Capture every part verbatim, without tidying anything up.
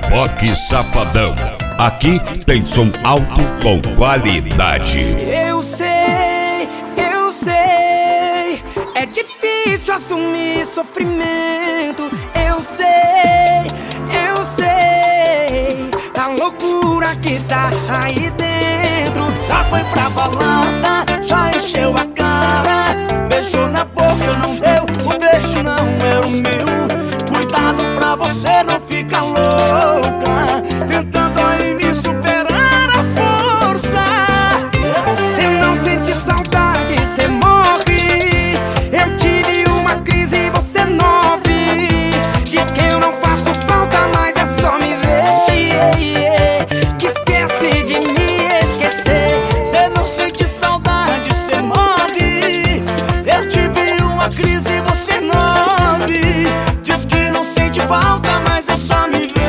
Reboque Safadão. Aqui tem som alto com qualidade. Eu sei, eu sei, é difícil assumir sofrimento. Eu sei, eu sei, a loucura que tá aí dentro. Já foi pra balada, já encheu a cara, beijou na boca, não deu, o beijo não era o meu. Cuidado pra você não ficar louca, tentando aí me superar a força. Cê não sente saudade, cê morre. Eu tive uma crise e você nove. Diz que eu não faço falta, mas é só me ver. Que esquece de me esquecer. Cê não sente saudade, cê morre. Eu tive uma crise e você nove. Diz que não sente falta, mas é só me ver.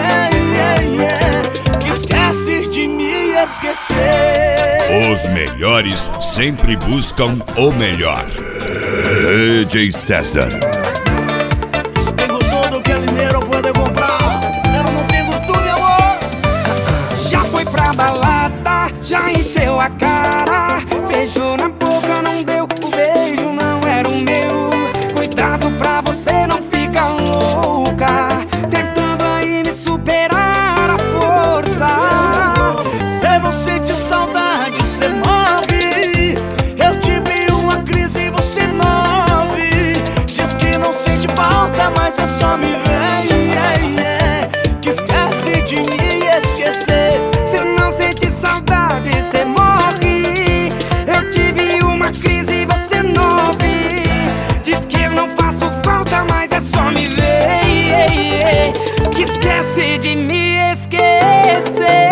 Que esquece de me esquecer. Os melhores sempre buscam o melhor. D J César. Tengo tudo que el dinero puede comprar, pero não tengo tu, meu amor. Já foi pra balada, já encheu a cara, beijou na boca, não deu, o beijo não era o meu. Cuidado pra você não ficar louca, tentando aí me superar a força. Cê não sente saudade, cê morre. Eu tive uma crise e você nove. Diz que não sente falta, mas é só me ver. Que esquece de me esquecer. Cê não sente saudade, cê morre. Eu tive uma crise e você nove. Diz que eu não faço falta, mas é só me ver. Que esquece de me esquecer.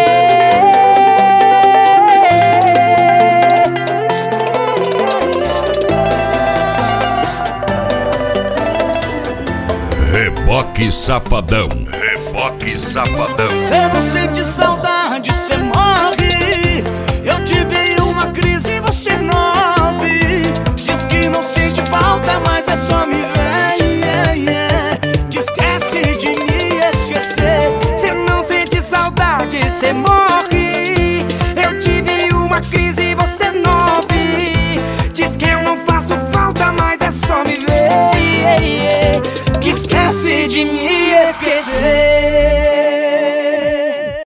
Reboque Safadão. Reboque Safadão. Cê não sente saudade, cê morre. Eu tive uma crise e você nove. Diz que não sente falta, mas é só me ver. Que esquece de me esquecer. Cê não sente saudade, cê morre. Eu tive uma crise e você nove. Diz que eu não faço falta, mas é só me ver. Que esquece de me esquecer.